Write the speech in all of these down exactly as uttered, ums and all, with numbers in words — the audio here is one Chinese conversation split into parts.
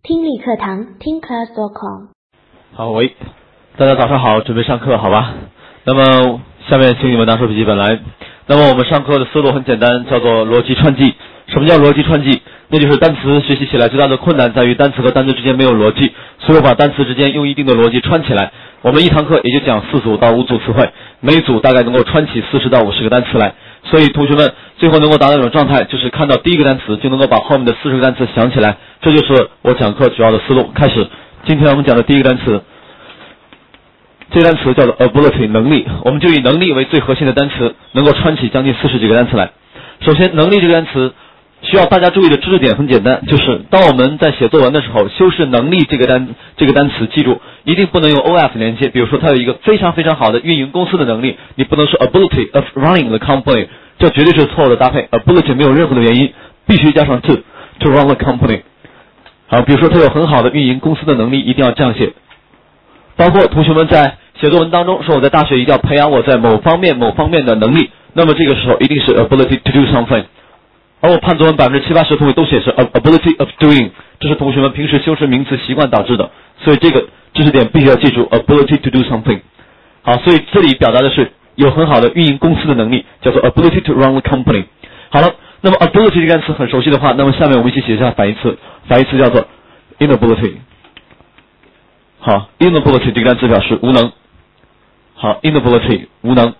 听力课堂听 class dot com。 好，喂，大家早上好，准备上课好吧？那么下面请你们拿出笔记本来。那么我们上课的思路很简单，叫做逻辑串记。什么叫逻辑串记？那就是单词学习起来最大的困难在于单词和单词之间没有逻辑，所以我把单词之间用一定的逻辑串起来。我们一堂课也就讲四组到五组词汇，每组大概能够串起四十到五十个单词来。所以同学们最后能够达到一种状态，就是看到第一个单词就能够把后面的四十个单词想起来，这就是我讲课主要的思路。开始，今天我们讲的第一个单词，这个单词叫做 ability 能力，我们就以能力为最核心的单词，能够串起将近四十几个单词来。首先，能力这个单词需要大家注意的知识点很简单，就是当我们在写作文的时候，修饰能力这个单这个单词，记住一定不能用 of 连接。比如说，它有一个非常非常好的运营公司的能力，你不能说 ability of running the company， 这绝对是错误的搭配。ability 没有任何的原因，必须加上 to to run the company。好，比如说它有很好的运营公司的能力，一定要这样写。包括同学们在写作文当中说，我在大学一定要培养我在某方面某方面的能力，那么这个时候一定是 ability to do something。而我判作文百分之七八十同学都写是 ability of doing， 这是同学们平时修饰名词习惯导致的，所以这个知识点必须要记住 ability to do something。好，所以这里表达的是有很好的运营公司的能力，叫做 ability to run the company。好了，那么 ability 这个单词很熟悉的话，那么下面我们一起写一下反义词，反义词叫做 inability。好 ，inability 这个单词表示无能。好 ，inability 无能。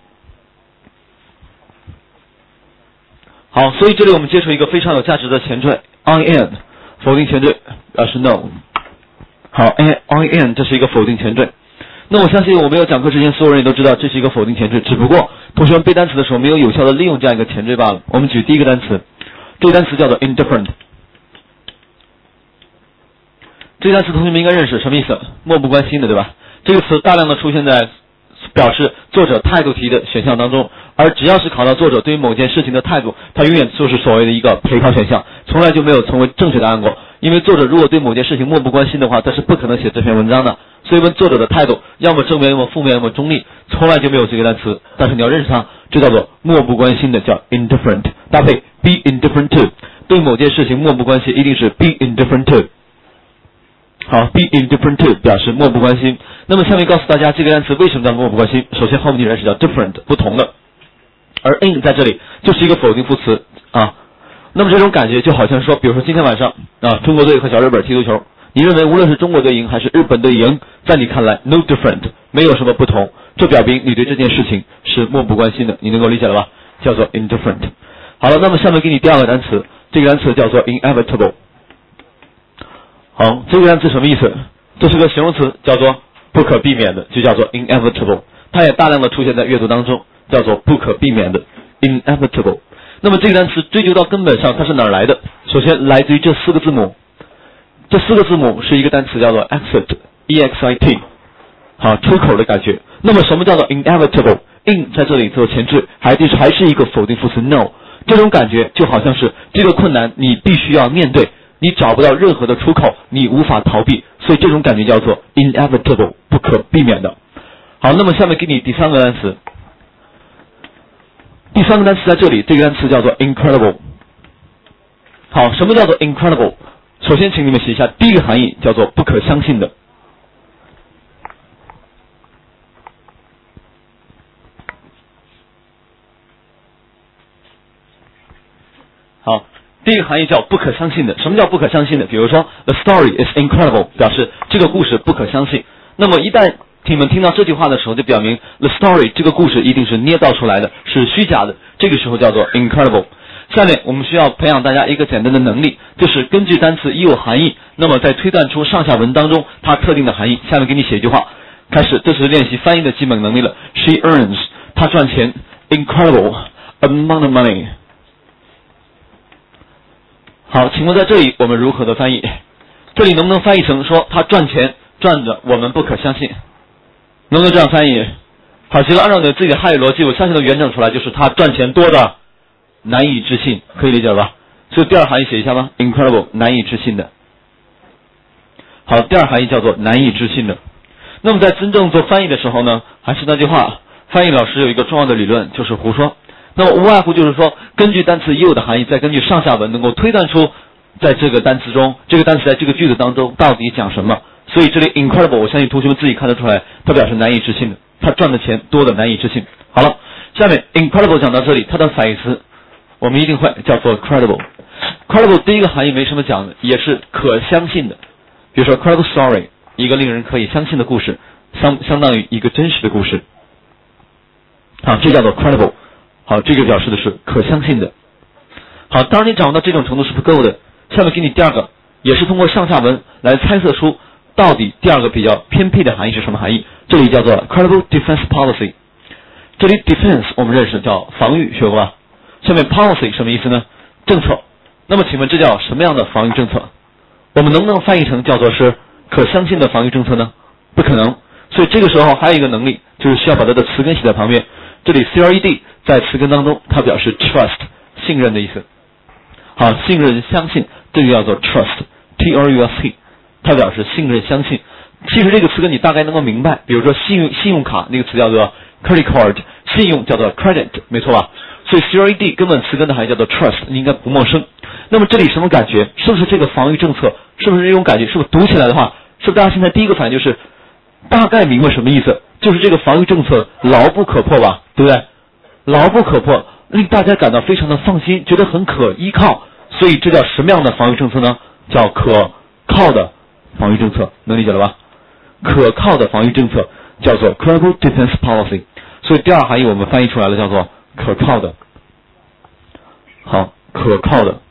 好，所以这里我们接触一个非常有价值的前缀 I am， 否定前缀表示 no。好 ，I am 这是一个否定前缀。那我相信我没有讲课之前，所有人也都知道这是一个否定前缀，只不过同学们背单词的时候没有有效的利用这样一个前缀罢了。我们举第一个单词，这个单词叫做 indifferent。这个单词同学们应该认识，什么意思？漠不关心的，对吧？这个词大量的出现在表示作者态度题的选项当中，而只要是考到作者对于某件事情的态度，它永远就是所谓的一个陪考选项，从来就没有成为正确答案过。因为作者如果对某件事情漠不关心的话，他是不可能写这篇文章的。所以问作者的态度，要么正面，要么负面，要么中立，从来就没有这个单词。但是你要认识它，这叫做漠不关心的，叫 indifferent， 搭配 be indifferent to， 对某件事情漠不关心，一定是 be indifferent to。好 ，be indifferent to 表示漠不关心。那么下面告诉大家这个单词为什么叫漠不关心。首先后面你认识叫 different 不同的，而 in 在这里就是一个否定副词啊。那么这种感觉就好像说，比如说今天晚上啊，中国队和小日本踢足球，你认为无论是中国队赢还是日本队赢，在你看来 no different 没有什么不同，这表明你对这件事情是漠不关心的，你能够理解了吧？叫做 indifferent。好了，那么下面给你第二个单词，这个单词叫做 inevitable。好，这个单词什么意思？这是个形容词，叫做不可避免的，就叫做 inevitable。它也大量的出现在阅读当中，叫做不可避免的 inevitable。那么这个单词追究到根本上，它是哪儿来的？首先来自于这四个字母，这四个字母是一个单词叫做 exit e x i t， 好，出口的感觉。那么什么叫做 inevitable？ in 在这里做前置，还就是还是一个否定副词 no， 这种感觉就好像是这个困难你必须要面对。你找不到任何的出口，你无法逃避，所以这种感觉叫做 inevitable， 不可避免的。好，那么下面给你第三个单词，第三个单词在这里，这个单词叫做 incredible。好，什么叫做 incredible？ 首先请你们写一下第一个含义，叫做不可相信的。好。第一个含义叫不可相信的。什么叫不可相信的？比如说 The story is incredible， 表示这个故事不可相信。那么一旦你们听到这句话的时候，就表明 The story 这个故事一定是捏造出来的，是虚假的，这个时候叫做 incredible。下面我们需要培养大家一个简单的能力，就是根据单词已有含义，那么再推断出上下文当中它特定的含义。下面给你写一句话，开始，这是练习翻译的基本能力了。She earns， 她赚钱 incredible amount of money。好，请问在这里我们如何的翻译？这里能不能翻译成说他赚钱赚的我们不可相信？能不能这样翻译？好极了，按照你自己的汉语逻辑，我相信能圆整出来，就是他赚钱多的难以置信，可以理解了吧？所以第二含义写一下吧 ，incredible 难以置信的。好，第二含义叫做难以置信的。那么在真正做翻译的时候呢，还是那句话，翻译老师有一个重要的理论，就是胡说。那么无外乎就是说，根据单词已有的含义，再根据上下文能够推断出在这个单词中，这个单词在这个句子当中到底讲什么。所以这里 incredible 我相信同学们自己看得出来，它表示难以置信的，他赚的钱多的难以置信。好了，下面 incredible 讲到这里，它的反义词我们一定会叫做 credible。credible 第一个含义没什么讲的，也是可相信的。比如说 credible story， 一个令人可以相信的故事，相相当于一个真实的故事。好，这叫做 credible。好，这个表示的是可相信的。好，当然你掌握到这种程度是不够的，下面给你第二个，也是通过上下文来猜测出到底第二个比较偏僻的含义是什么含义。这里叫做 credible defense policy。这里 defense 我们认识叫防御，学过吧？下面 policy 什么意思呢？政策。那么请问这叫什么样的防御政策？我们能不能翻译成叫做是可相信的防御政策呢？不可能。所以这个时候还有一个能力，就是需要把它的词根写在旁边。这里 C R E D 在词根当中它表示 trust 信任的意思。好，信任相信，这个叫做 trust T R U S T， 它表示信任相信。其实这个词根你大概能够明白，比如说信用信用卡那个词叫做 credit card， 信用叫做 credit， 没错吧？所以 C R E D 根本词根的含义叫做 trust， 你应该不陌生。那么这里什么感觉？是不是这个防御政策？是不是这种感觉？是不是读起来的话，是不是大家现在第一个反应就是大概明白什么意思？就是这个防御政策牢不可破吧，对不对？牢不可破，令大家感到非常的放心，觉得很可依靠。所以这叫什么样的防御政策呢？叫可靠的防御政策，能理解了吧？可靠的防御政策叫做 credible defense policy。所以第二含义我们翻译出来了，叫做可靠的。好，可靠的。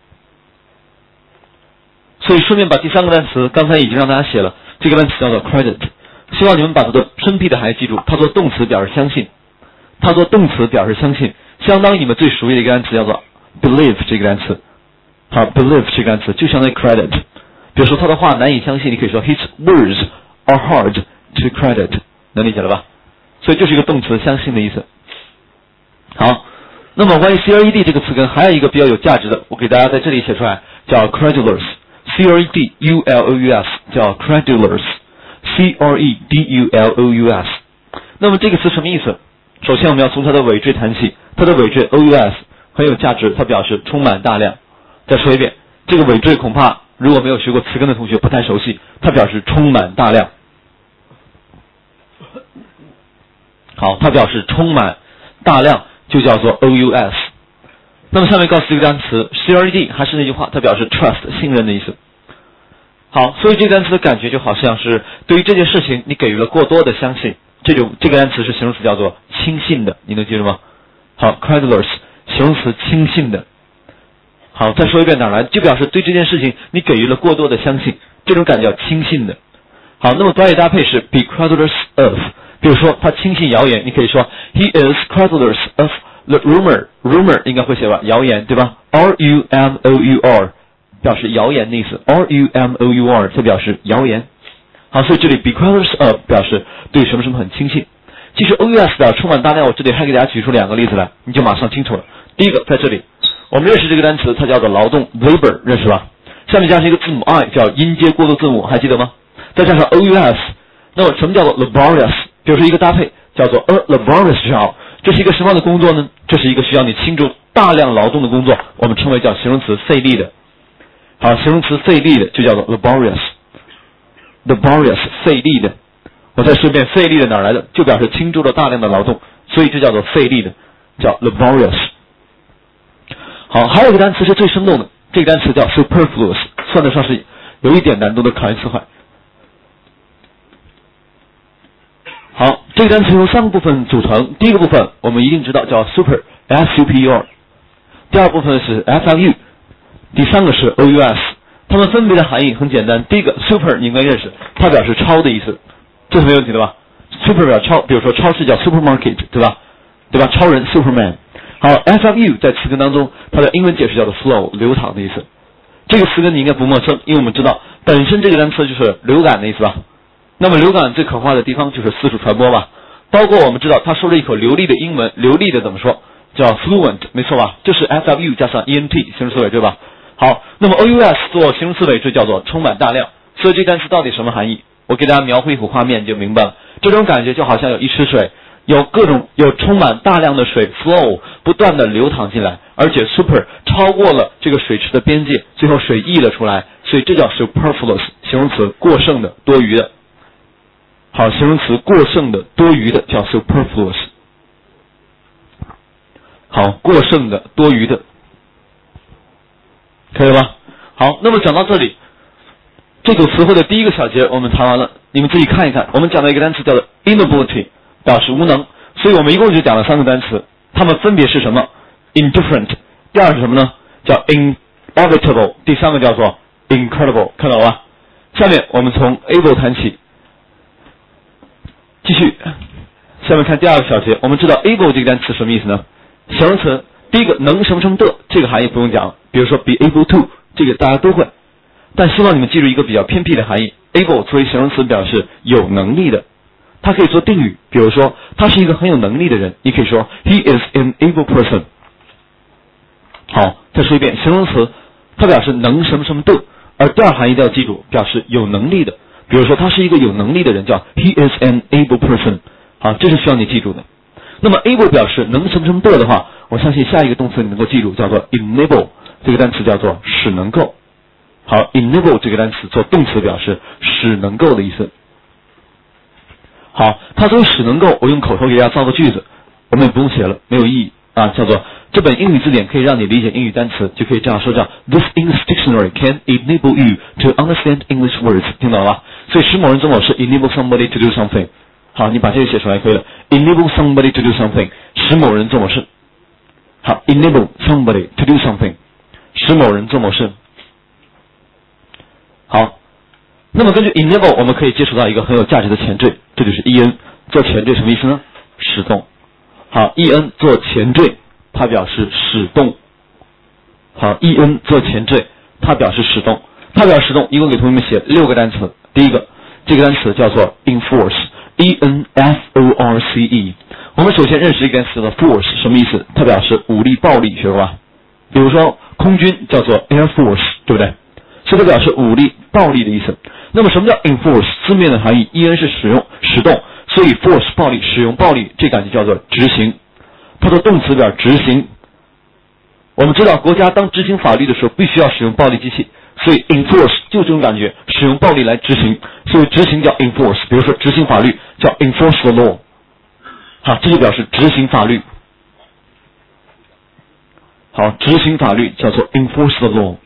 所以顺便把第三个单词刚才已经让大家写了，这个单词叫做 credit。希望你们把它的生僻的含义记住，它做动词表示相信，它做动词表示相信，相当于你们最熟悉的一个单词叫做 believe 这个单词。好 ，believe 这个单词就相当于 credit。比如说他的话难以相信，你可以说 his words are hard to credit， 能理解了吧？所以就是一个动词相信的意思。好，那么关于 C R E D 这个词根还有一个比较有价值的，我给大家在这里写出来，叫 credulous。C R E D U L O U S 叫 credulous。C R E D U L O U S。那么这个词什么意思？首先我们要从它的尾缀谈起，它的尾缀 O U S 很有价值，它表示充满大量。再说一遍，这个尾缀恐怕如果没有学过词根的同学不太熟悉，它表示充满大量。好，它表示充满大量就叫做 O U S。那么下面告诉这个单词 C R E D 还是那句话，它表示 trust 信任的意思。好，所以这个单词的感觉就好像是对于这件事情你给予了过多的相信，这种这个单词是形容词叫做轻信的，你能记住吗？好 credulous 形容词轻信的。好，再说一遍哪来？就表示对这件事情你给予了过多的相信，这种感觉叫轻信的。好，那么短语搭配是 be credulous of， 比如说他轻信谣言，你可以说 he is credulous of the rumor， rumor 应该会写吧，谣言对吧 ？R U M O U R 表示谣言的意思 ，R U M O U R 就表示谣言。好，所以这里 be credulous of 表示对什么什么很轻信。其实 O U S 表示充满大量，我这里还给大家举出两个例子来，你就马上清楚了。第一个在这里。我们认识这个单词，它叫做劳动 labor， 认识吧？下面加上一个字母 I， 叫音阶过渡字母，还记得吗？再加上 O U S， 那么什么叫做 laborious？ 比如说一个搭配叫做 a laborious job， 这是一个什么样的工作呢？这是一个需要你倾注大量劳动的工作，我们称为叫形容词费力的。好，形容词费力的就叫做 laborious，laborious 费力的。我再说一遍，费力的哪来的？就表示倾注了大量的劳动，所以就叫做费力的，叫 laborious。好，还有一个单词是最生动的，这个单词叫 superfluous， 算得上是有一点难度的考研词汇。好，这个单词由三个部分组成，第一个部分我们一定知道叫 super S U P U R， 第二部分是 F L U， 第三个是 O U S， 它们分别的含义很简单。第一个 super 你应该认识，它表示超的意思，这是没问题的吧？ super 表示超，比如说超市叫 supermarket， 对吧？对吧？超人 Superman。好 ，F L U 在词根当中，它的英文解释叫做 flow 流淌的意思。这个词根你应该不陌生，因为我们知道本身这个单词就是流感的意思吧。那么流感最可怕的地方就是四处传播吧，包括我们知道他说了一口流利的英文，流利的怎么说？叫 fluent， 没错吧？就是 F L U 加上 E N T 形容词尾缀吧。好，那么 O U S 做形容词尾缀叫做充满大量，所以这单词到底什么含义？我给大家描绘一幅画面你就明白了。这种感觉就好像有一池水。有各种有充满大量的水 flow 不断的流淌进来， 而且 super 超过了这个水池的边界，最后水溢了出来，所以这叫 superfluous， 形容词，过剩的，多余的。好，形容词过剩的、多余的叫 superfluous。好，过剩的、多余的，可以了吧？好，那么讲到这里，这组词汇的第一个小节我们谈完了，你们自己看一看。我们讲到一个单词叫做 inability， 表示无能，所以我们一共就讲了三个单词，它们分别是什么 ？indifferent， 第二是什么呢？叫 inevitable， 第三个叫做 incredible， 看到了吧？下面我们从 able 谈起，继续，下面看第二个小节。我们知道 able 这个单词什么意思呢？形容词，第一个能什么什么的，这个含义不用讲了，比如说 be able to， 这个大家都会。但希望你们记住一个比较偏僻的含义 ，able 作为形容词表示有能力的，它可以做定语，比如说他是一个很有能力的人，你可以说 he is an able person。好，再说一遍，形容词它表示能什么什么的，而第二含义都要记住，表示有能力的，比如说他是一个有能力的人，叫 he is an able person。好，这是需要你记住的。那么 able 表示能什么什么的的话，我相信下一个动词你能够记住，叫做 enable， 这个单词叫做使能够。好 ，enable 这个单词做动词表示使能够的意思。好，它作为使能够，我用口头给大家造个句子，我们也不用写了，没有意义啊。叫做这本英语字典可以让你理解英语单词，就可以这样说叫 This English dictionary can enable you to understand English words， 听懂了吧？所以使某人做某事 enable somebody to do something。好，你把这个写出来可以了 ，enable somebody to do something， 使某人做某事。好 ，enable somebody to do something， 使某人做某事。好，那么根据 enable 我们可以接触到一个很有价值的前缀，这就是 en 做前缀什么意思呢？使动。好 en 做前缀，它表示使动。好 en 做前缀，它表示使动。它表示使动，一共给同学们写六个单词。第一个，这个单词叫做 enforce，e n f o r c e。我们首先认识一个单词叫做 force， 什么意思？它表示武力、暴力，学过吧？比如说空军叫做 air force， 对不对？所以它表示武力、暴力的意思。那么什么叫 enforce？ 字面的含义 en 是使用、使动，所以 force 暴力、使用暴力，这感觉叫做执行。它的动词表执行。我们知道国家当执行法律的时候必须要使用暴力机器，所以 enforce 就这种感觉，使用暴力来执行，所以执行叫 enforce。比如说执行法律叫 enforce the law， 好，这就表示执行法律。好，执行法律叫做 enforce the law。